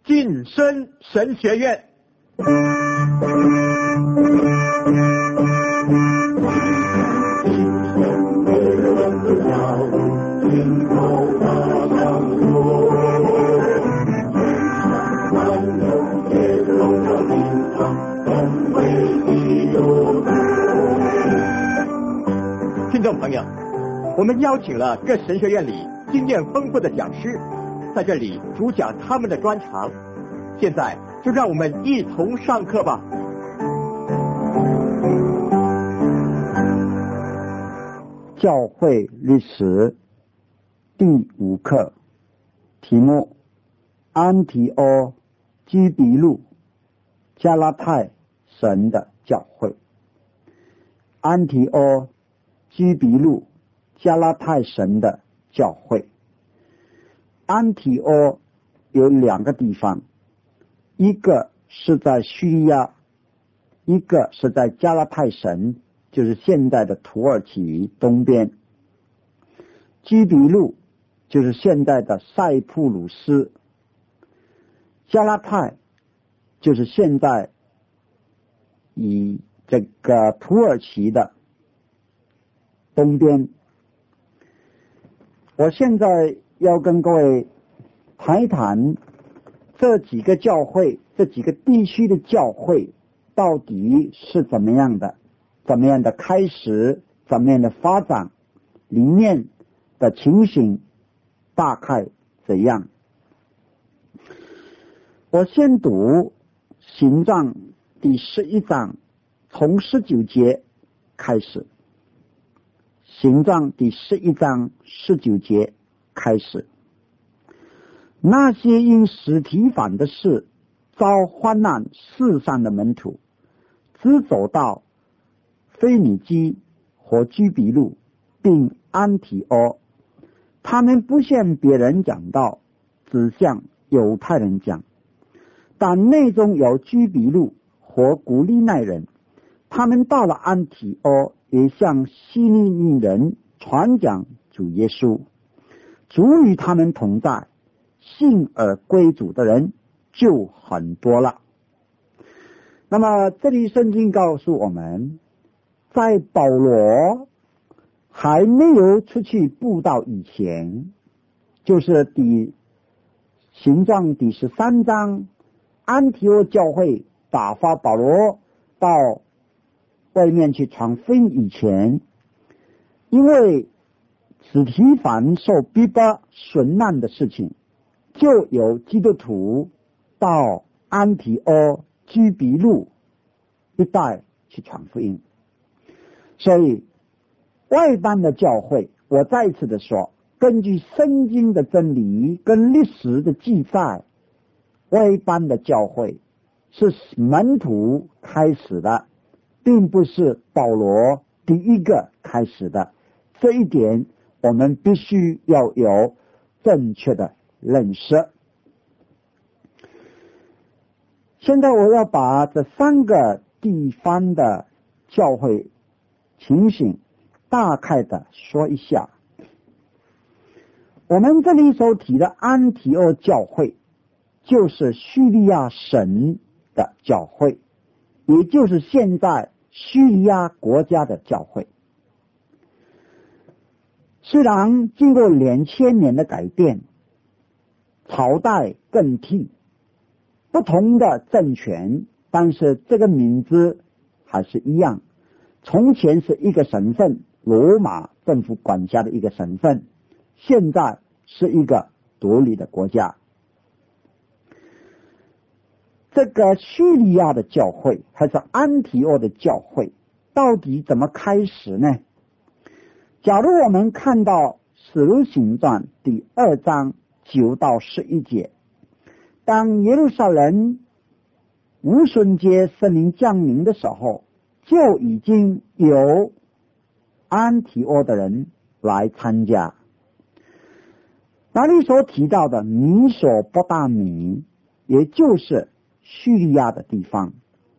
晋升神学院。听众朋友，我们邀请了各神学院里经验丰富的讲师，在这里主讲他们的专长。现在就让我们一同上课吧。 教会历史第5课，题目：安提阿居比路加拉太神的教会。安提阿居比路加拉太神的教会。安提阿有2个地方，一个是在叙利亚，一个是在加拉太神，就是现在的土耳其东边。居比路就是现在的塞浦路斯，加拉太就是现在以这个土耳其的东边。我现在要跟各位谈一谈这几个教会，这几个地区的教会到底是怎么样的开始，怎么样的发展，里面的情形大概怎样。我先读行传第11章，从19节开始。行传第11章19节开始。那些因司提反的事遭患难世上的门徒，只走到腓尼基和居比路并安提阿，他们不向别人讲道，只向犹太人讲。但内中有居比路和古利奈人，他们到了安提阿，也向希利尼人传讲主耶稣。主与他们同在，信而归主的人就很多了。那么这里圣经告诉我们，在保罗还没有出去布道以前，就是行传第13章，安提阿教会打发保罗到外面去传福音以前，因为司提反受逼迫殉难的事情，就有基督徒到安提阿居比路一带去传福音。所以外邦的教会，我再次的说，根据圣经的真理跟历史的记载，外邦的教会是门徒开始的，并不是保罗第一个开始的。这一点我们必须要有正确的认识。现在我要把这3个地方的教会情形大概的说一下。我们这里所提的安提阿教会，就是叙利亚省的教会，也就是现在叙利亚国家的教会。虽然经过2000年的改变，朝代更替，不同的政权，但是这个名字还是一样。从前是一个省份，罗马政府管辖的一个省份，现在是一个独立的国家。这个叙利亚的教会还是安提阿的教会到底怎么开始呢？假如我们看到使徒行传第2章9到11节，当耶路撒冷无旬节圣灵降临的时候，就已经有安提阿的人来参加。那里所提到的米索不达米，也就是叙利亚的地方，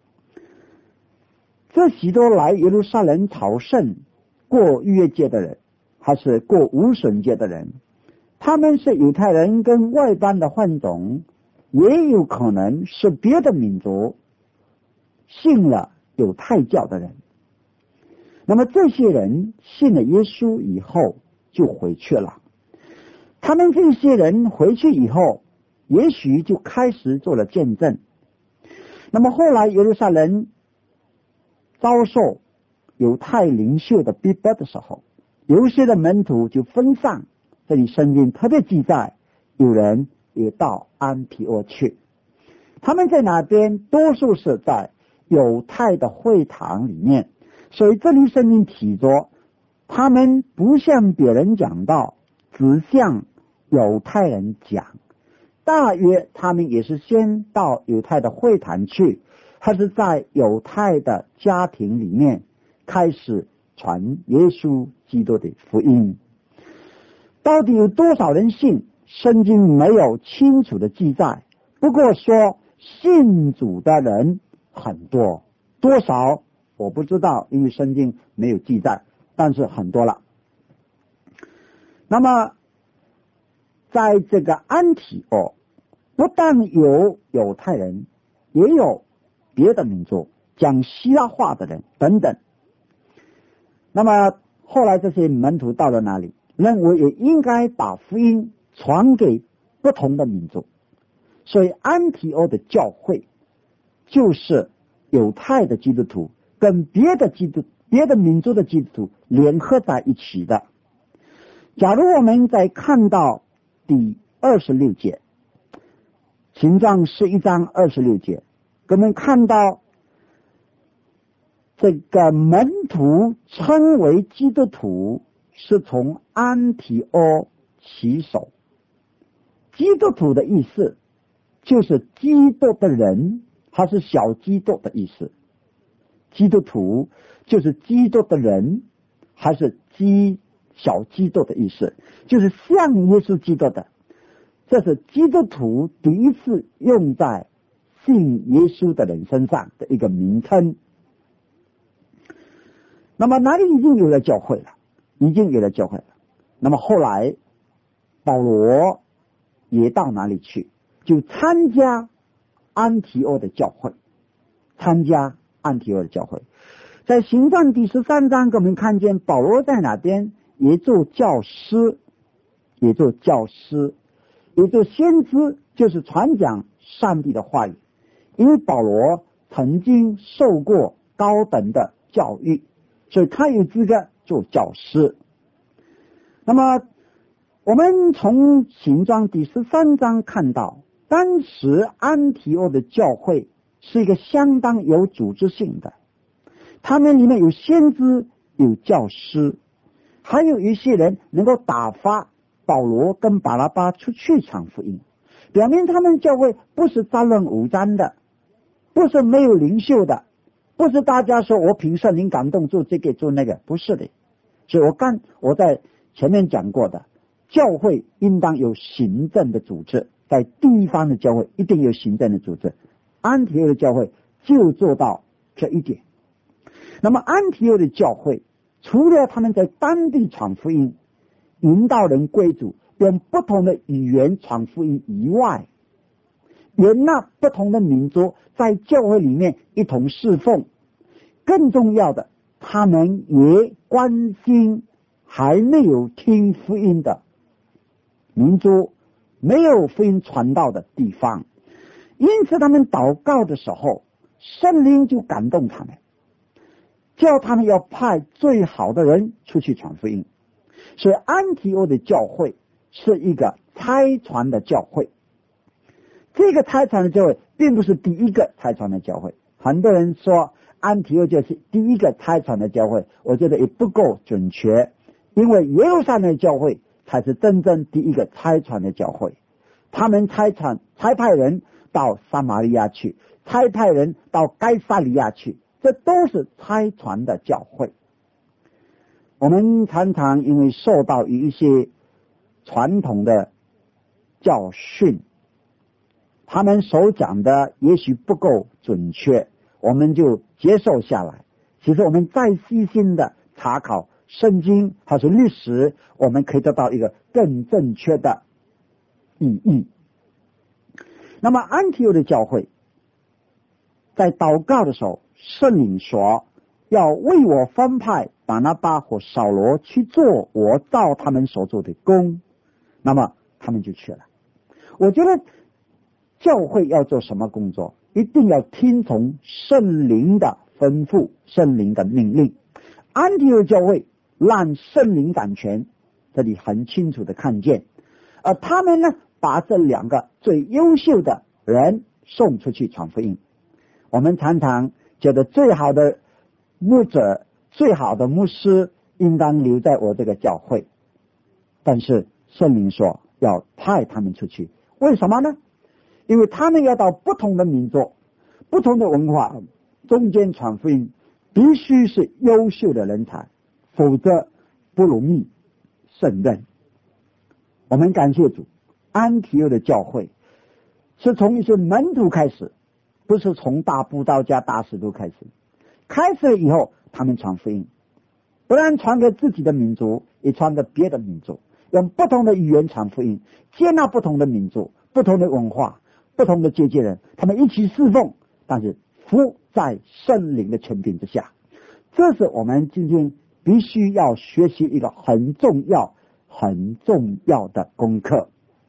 这许多来耶路撒冷朝圣过逾越节的人，还是过无旬节的人，他们是犹太人跟外邦的混种， 也有可能是别的民族信了犹太教的人。那么这些人信了耶稣以后就回去了，他们这些人回去以后也许就开始做了见证。那么后来耶路撒冷遭受犹太领袖的逼迫的时候，有些的门徒就分散，这里圣经特别记载有人也到安提阿去，他们在哪边？多数是在犹太的会堂里面，所以这里圣经提着他们不向别人讲道，只向犹太人讲。大约他们也是先到犹太的会堂去，还是在犹太的家庭里面开始传耶稣基督的福音。到底有多少人信？圣经没有清楚的记载，不过说信主的人很多，多少我不知道，因为圣经没有记载，但是很多了。那么在这个安提阿，不但有犹太人，也有别的民族讲希腊话的人等等。那么后来这些门徒到了哪里，认为也应该把福音传给不同的民族，所以安提阿的教会就是犹太的基督徒跟别的民族的基督徒联合在一起的。假如我们再看到第26节，行传11章26节，我们看到这个门徒称为基督徒是从安提阿起手。基督徒的意思就是基督的人，还是小基督的意思。基督徒就是基督的人，还是小基督的意思，就是像耶稣基督的。这是基督徒第一次用在信耶稣的人身上的一个名称。那么哪里已经有了教会了？已经有了教会了。那么后来保罗也到哪里去？就参加安提阿的教会，在行传第13章我们看见保罗在哪边也做教师，也做先知，就是传讲上帝的话语。因为保罗曾经受过高等的教育，所以他有资格做教师。那么我们从行传第13章看到，当时安提阿的教会是一个相当有组织性的，他们里面有先知，有教师，还有一些人能够打发保罗跟巴拉巴出去传福音。表明他们教会不是杂乱无章的，不是没有领袖的，不是大家说我凭圣灵感动做这个做那个，不是的。所以我在前面讲过的，教会应当有行政的组织，在地方的教会一定有行政的组织。安提阿的教会就做到这一点。那么安提阿的教会除了他们在当地传福音，引导人归主，用不同的语言传福音以外，原纳不同的民族在教会里面一同侍奉。更重要的，他们也关心还没有听福音的民族，没有福音传到的地方。因此他们祷告的时候，圣灵就感动他们，叫他们要派最好的人出去传福音。所以安提阿的教会是一个差传的教会。这个差传的教会并不是第一个差传的教会，很多人说安提阿就是第一个差传的教会，我觉得也不够准确，因为耶路撒冷教会才是真正第一个差传的教会。他们差派人到撒玛利亚去，差派人到该撒利亚去，这都是差传的教会。我们常常因为受到一些传统的教训，他们所讲的也许不够准确，我们就接受下来。其实我们再细心的查考圣经还是历史，我们可以得到一个更正确的意义。 那么安提阿的教会在祷告的时候，圣灵说要为我分派巴拿巴和扫罗去做我照他们所做的工，那么他们就去了。我觉得教会要做什么工作，一定要听从圣灵的吩咐，圣灵的命令。安提阿教会让圣灵掌权，这里很清楚的看见，而他们呢，把这2个最优秀的人送出去传福音。我们常常觉得最好的牧者、最好的牧师应当留在我这个教会，但是圣灵说要派他们出去，为什么呢？因为他们要到不同的民族、不同的文化中间传福音，必须是优秀的人才，否则不容易胜任。我们感谢主，安提阿的教会是从一些门徒开始，不是从大布道家、大使徒开始。开始了以后，他们传福音，不但传给自己的民族，也传给别的民族，用不同的语言传福音，接纳不同的民族、不同的文化、不同的阶级人，他们一起侍奉，但是服在圣灵的权柄之下。这是我们今天必须要学习一个很重要、很重要的功课。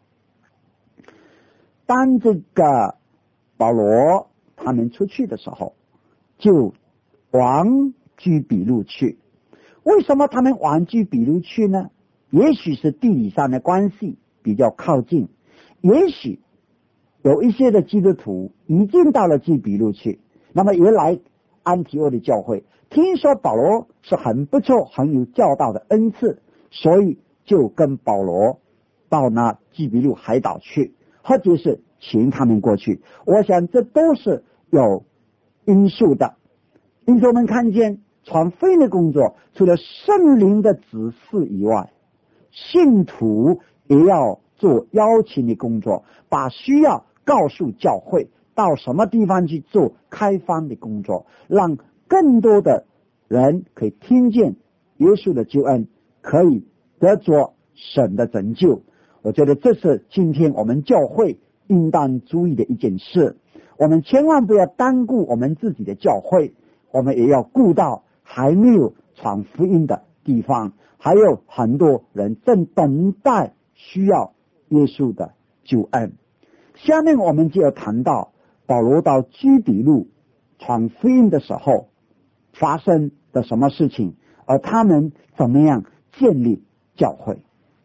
当这个保罗他们出去的时候，就往居比路去。为什么他们往居比路去呢？也许是地理上的关系比较靠近，也许有一些的基督徒已经到了居比路去，那么也来安提阿的教会，听说保罗是很不错、很有教导的恩赐，所以就跟保罗到那居比路海岛去，或者是请他们过去。我想这都是有因素的。因此我们看见传福音的工作，除了圣灵的指示以外，信徒也要做邀请的工作，把需要告诉教会，到什么地方去做开放的工作，让更多的人可以听见耶稣的救恩，可以得着神的拯救。我觉得这是今天我们教会应当注意的一件事。我们千万不要单顾我们自己的教会，我们也要顾到还没有传福音的地方，还有很多人正等待需要耶稣的救恩。下面我们就要谈到保罗到居比路传福音的时候发生的什么事情，而他们怎么样建立教会。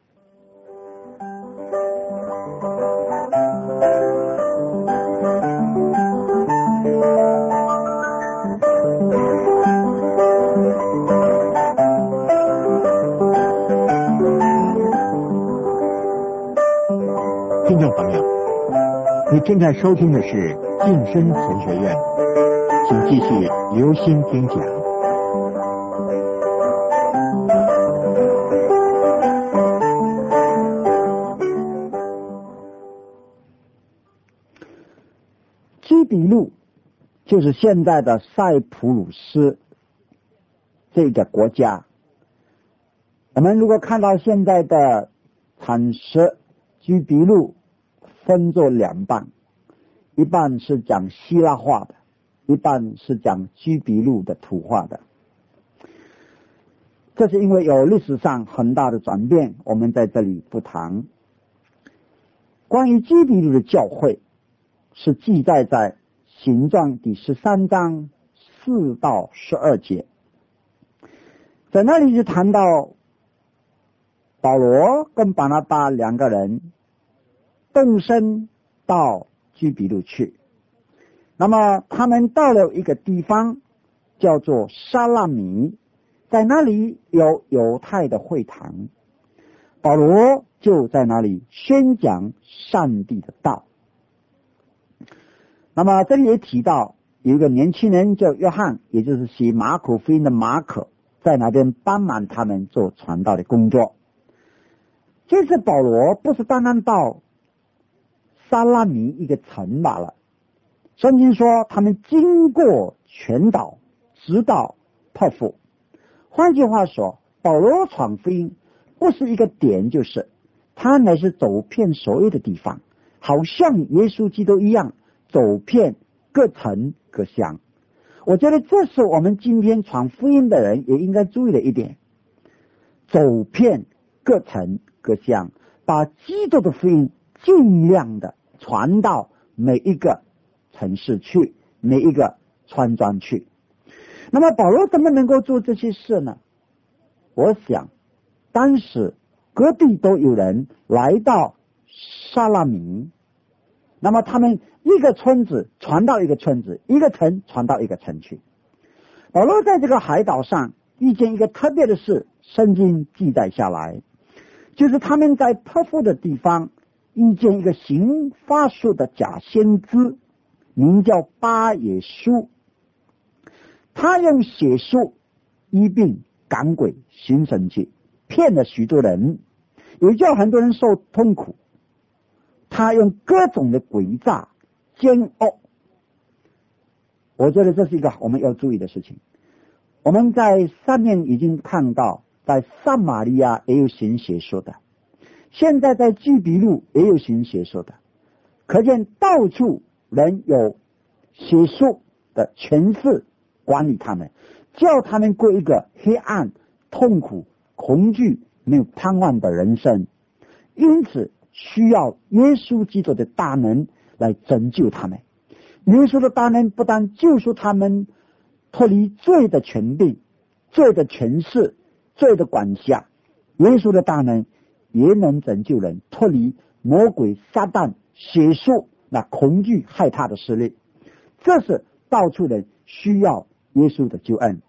听众朋友，你正在收听的是晋升神学院，请继续留心听讲。 居比路就是现在的塞浦路斯这个国家。我们如果看到现在的产石，居比路分作2半，一半是讲希腊话的，一半是讲居比路的土话的。这是因为有历史上很大的转变，我们在这里不谈。关于居比路的教会是记载在行传第13章4到12节，在那里就谈到保罗跟巴拿巴2个人动身到居比路去。那么他们到了一个地方叫做沙拉米，在那里有犹太的会堂，保罗就在那里宣讲上帝的道。那么这里也提到有一个年轻人叫约翰，也就是写马可福音的马可，在那边帮忙他们做传道的工作。这次保罗不是单单到沙拉米一个城罢了，圣经说他们经过全岛，直到破腹。换句话说，保罗传福音不是一个点，就是他乃是走遍所有的地方， 好像耶稣基督一样，走遍各城各乡。我觉得这是我们今天传福音的人也应该注意的一点，走遍各城各乡，把基督的福音尽量的传到每一个城市去，每一个村庄去。那么保罗怎么能够做这些事呢？我想当时各地都有人来到撒拉米，那么他们一个村子传到一个村子，一个城传到一个城去。保罗在这个海岛上遇见一个特别的事，圣经记载下来，就是他们在特富的地方遇见一个行法术的假先知，名叫巴耶稣。他用邪术医病赶鬼行神迹，骗了许多人，也叫很多人受痛苦。他用各种的诡诈奸恶，我觉得这是一个我们要注意的事情。我们在上面已经看到，在撒玛利亚也有行邪术的，现在在基比路也有行邪术的，可见到处人有邪术的权势管理他们，叫他们过一个黑暗、痛苦、恐惧、没有盼望的人生。因此需要耶稣基督的大能来拯救他们。耶稣的大能不但救赎他们脱离罪的权柄、罪的权势、罪的管辖，耶稣的大能也能拯救人脱离魔鬼撒旦邪术那恐惧害他的势力。这是到处人需要耶稣的救恩。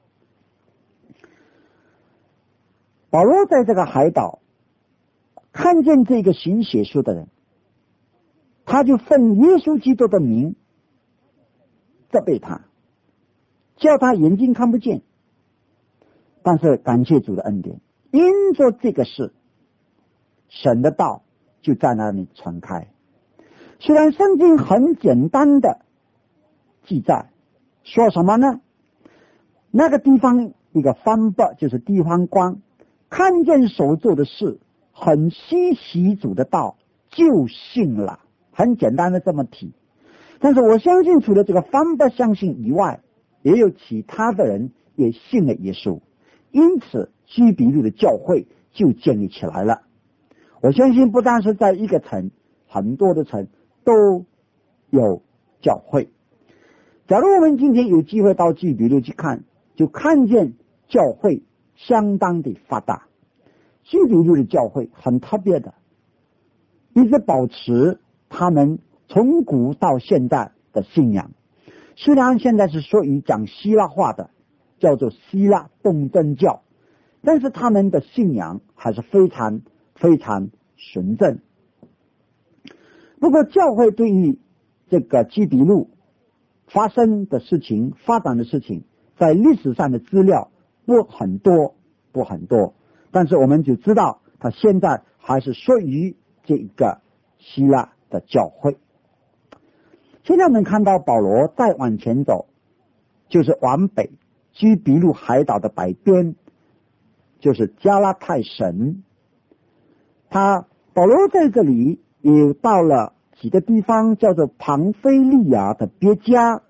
保罗在这个海岛看见这个行邪术的人，他就奉耶稣基督的名责备他，叫他眼睛看不见。但是感谢主的恩典，因着这个事，神的道就在那里传开。虽然圣经很简单的记载，说什么呢？那个地方一个方伯，就是地方官，看见所做的事很稀奇主的道，就信了。很简单的这么提。但是我相信除了这个方伯相信以外，也有其他的人也信了耶稣，因此基比路的教会就建立起来了。我相信不但是在一个城，很多的城都有教会。假如我们今天有机会到基比路去看，就看见教会相当的发达。基比路的教会很特别的，一直保持他们从古到现在的信仰。虽然现在是属于讲希腊话的，叫做希腊东正教，但是他们的信仰还是非常非常纯正。不过教会对于这个基比路发生的事情、发展的事情，在历史上的资料不很多，但是我们就知道他现在还是属于这个希腊的教会。现在我们看到保罗再往前走，就是往北，基比路海岛的北边，就是加拉太省。保罗在这里也到了几个地方，叫做庞菲利亚的别加。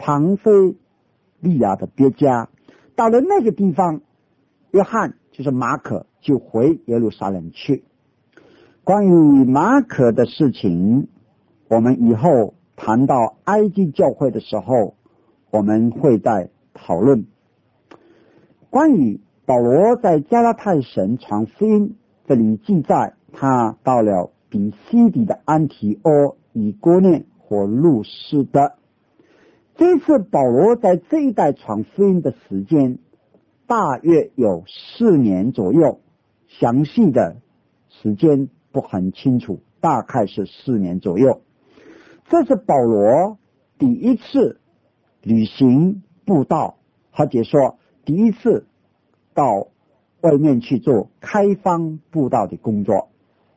到了那个地方，约翰就是马可就回耶路撒冷去。关于马可的事情，我们以后谈到埃及教会的时候，我们会再讨论。关于保罗在加拉太省传福音，这里记载他到了比西底的安提阿、以哥念和路斯德。这次保罗在这一带传福音的时间大约有4年左右，详细的时间不很清楚，大概是4年左右。这是保罗第一次旅行布道，或者说第一次到外面去做开荒布道的工作。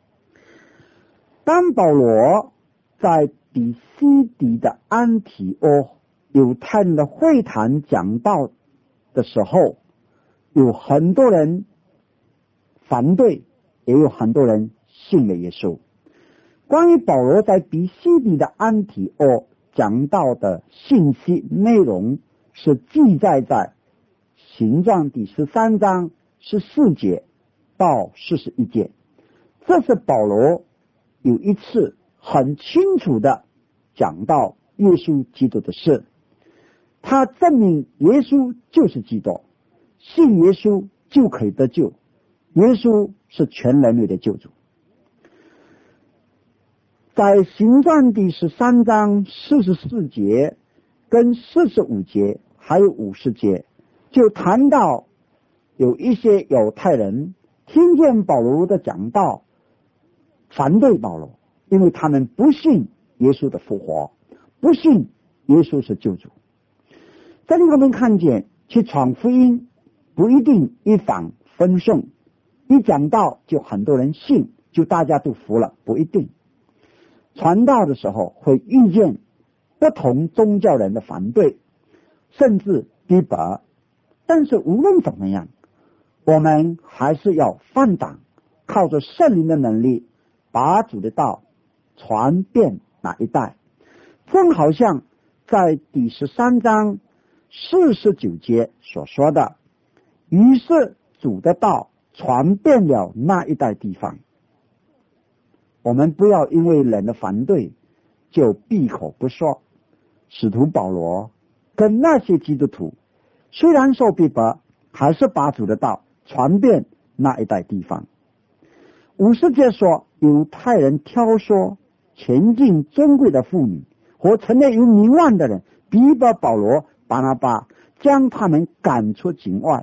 当保罗在比西底的安提阿犹太人的会堂讲道的时候，有很多人反对，也有很多人信了耶稣。 关于保罗在比西底的安提阿讲到的信息内容是记载在行传第13章14节到41节。这是保罗有一次很清楚的讲到耶稣基督的事，他证明耶稣就是基督，信耶稣就可以得救，耶稣是全人类的救主。在行传第13章44节跟45节还有50节就谈到有一些犹太人听见保罗的讲道反对保罗，因为他们不信耶稣的复活，不信耶稣是救主。这里我们看见去传福音不一定一帆风顺，一讲道就很多人信，就大家都服了，不一定。传道的时候会遇见不同宗教人的反对，甚至逼迫，但是无论怎么样，我们还是要放胆，靠着圣灵的能力把主的道传遍那一带。正好像在第13章49节所说的，于是主的道传遍了那一带地方。我们不要因为人的反对就闭口不说。使徒保罗跟那些基督徒虽然受逼迫，还是把主的道传遍那一带地方。50节说，犹太人挑唆前进尊贵的妇女和城内有名望的人，逼迫保罗巴拿巴，将他们赶出境外。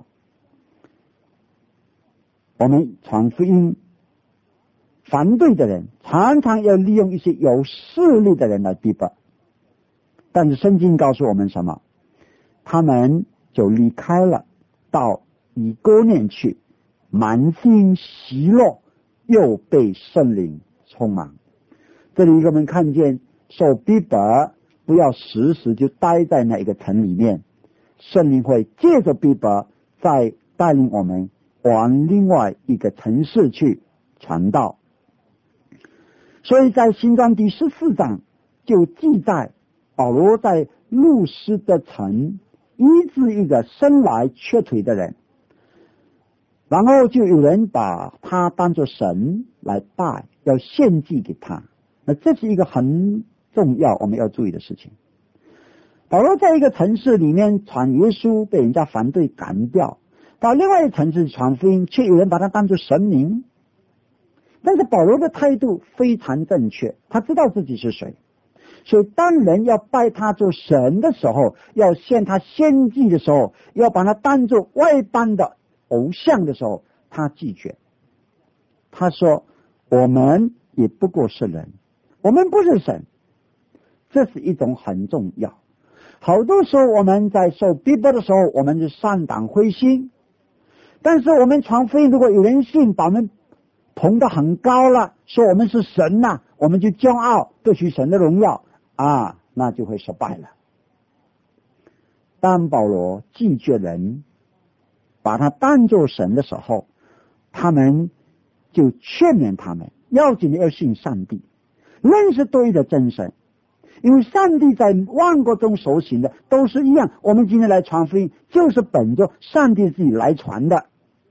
我们传福音反对的人常常要利用一些有势力的人来逼迫，但是圣经告诉我们什么？他们就离开了，到以哥念去，满心喜乐，又被圣灵充满。这里我们看见受逼迫不要时时就待在那一个城里面，圣灵会借着逼迫再带领我们往另外一个城市去传道。所以在行传第14章就记载保罗在路斯的城医治一个生来瘸腿的人，然后就有人把他当作神来拜，要献祭给他。那这是一个很重要我们要注意的事情。保罗在一个城市里面传耶稣，被人家反对赶掉，到另外一个城市传福音，却有人把他当作神明。但是保罗的态度非常正确，他知道自己是谁，所以当人要拜他做神的时候，要献他献祭的时候，要把他当作外邦的偶像的时候，他拒绝。他说我们也不过是人，我们不是神。这是一种很重要。好多时候我们在受逼迫的时候，我们就上党灰心，但是我们传福音，如果有人信，把我们捧得很高了，说我们是神呐，我们就骄傲夺取神的荣耀啊，那就会失败了。当保罗拒绝人把他当作神的时候，他们就劝勉他们要紧的要信上帝，认识对的真神，因为上帝在万国中所行的都是一样，我们今天来传福音就是本着上帝自己来传的。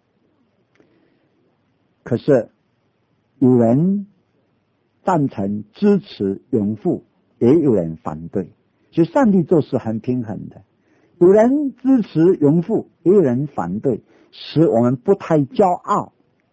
可是有人赞成支持拥护，也有人反对，所以上帝做事很平衡的，有人支持拥护，也有人反对，使我们不太骄傲。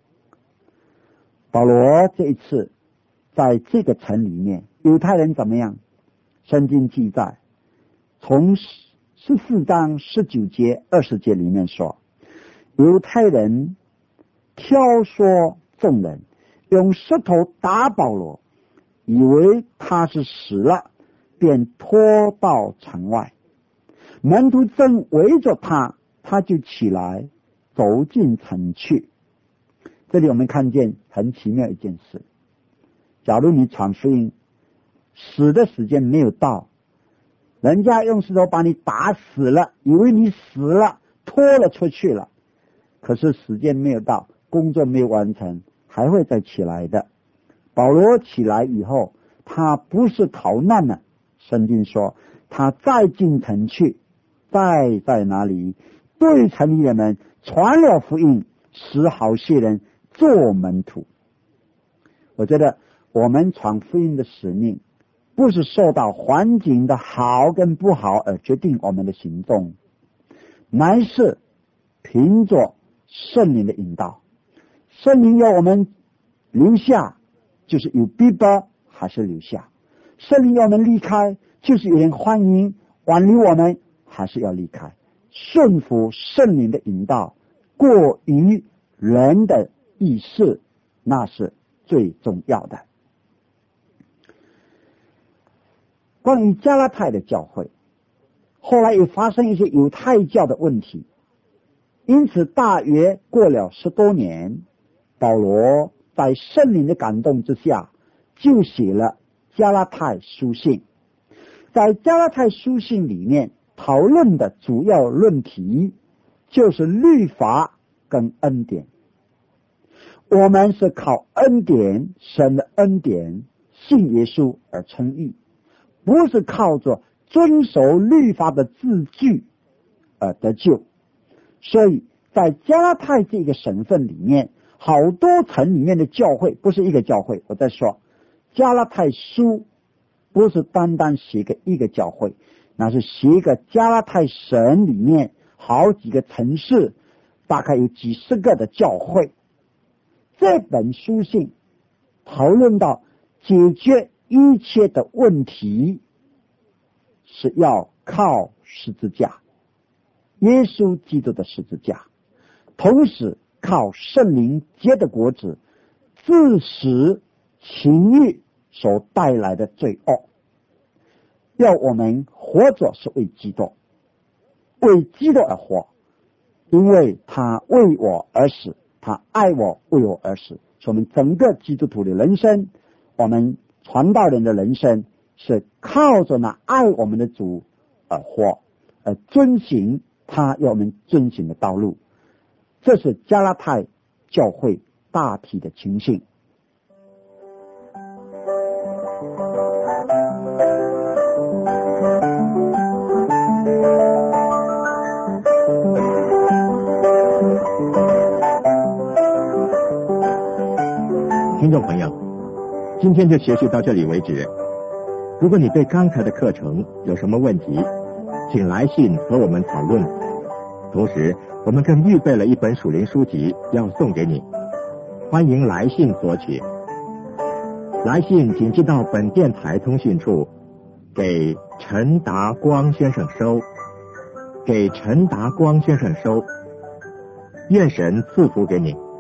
保罗这一次在这个城里面，犹太人怎么样？圣经记载从14章19节20节里面说，犹太人挑唆众人用石头打保罗，以为他是死了，便拖到城外。门徒正围着他，他就起来走进城去。这里我们看见很奇妙一件事，假如你传福音，死的时间没有到，人家用石头把你打死了，以为你死了，拖了出去了，可是时间没有到，工作没有完成，还会再起来的。 保罗起来以后，他不是逃难了，圣经说他再进城去，再在哪里对城里人们传了福音，使好些人做门徒。我觉得我们传福音的使命不是受到环境的好跟不好而决定我们的行动，乃是凭着圣灵的引导。圣灵要我们留下，就是有逼迫还是留下；圣灵要我们离开，就是有人欢迎挽留我们，还是要离开。顺服圣灵的引导过于人的意识，那是最重要的。关于加拉太的教会，后来也发生一些犹太教的问题，因此大约过了10多年，保罗在圣灵的感动之下，就写了加拉太书信。在加拉太书信里面讨论的主要论题就是律法跟恩典。我们是靠恩典，神的恩典，信耶稣而称义，不是靠着遵守律法的字句而得救。所以在加拉太这个省份里面，好多城里面的教会，不是一个教会，我在说加拉太书不是单单写给一个教会，那是写一个加拉太省里面好几个城市，大概有几十个的教会。这本书信讨论到解决一切的问题是要靠十字架，耶稣基督的十字架，同时靠圣灵结的果子，致死情欲所带来的罪恶。要我们活着是为基督，为基督而活，因为他为我而死，他爱我，为我而死。所以我们整个基督徒的人生，我们传道人的人生，是靠着那爱我们的主而活，而遵行他要我们遵行的道路。这是加拉太教会大体的情形。 听众朋友，今天就学习到这里为止。如果你对刚才的课程有什么问题，请来信和我们讨论。同时，我们更预备了一本属灵书籍要送给你，欢迎来信索取。来信请寄到本电台通讯处，给陈达光先生收，给陈达光先生收。愿神赐福给你。